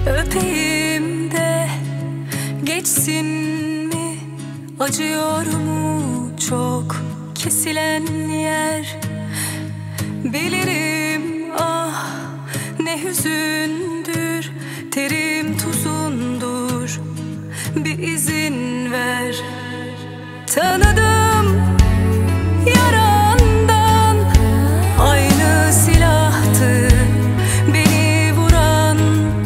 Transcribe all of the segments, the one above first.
Öpeyim de geçsin mi? Acıyor mu çok kesilen yer? Bilirim ah ne hüzündür, terim tuzundur, bir izin ver. Tanıdım yarandan, aynı silahtı beni vuran.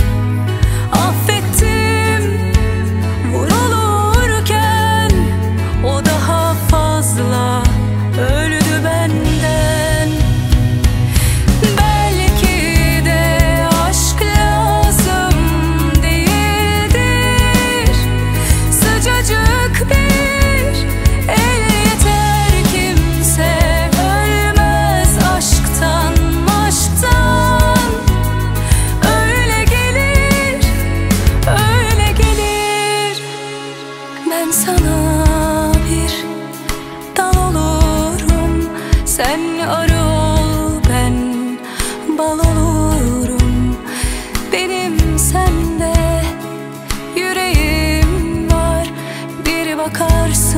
Affettim vurulurken, o daha fazla öldü benden. Belki de aşk lazım değildir, sıcacık bir sana bir dal olurum, sen arı ol, ben bal olurum. Benim sende yüreğim var, bir bakarsın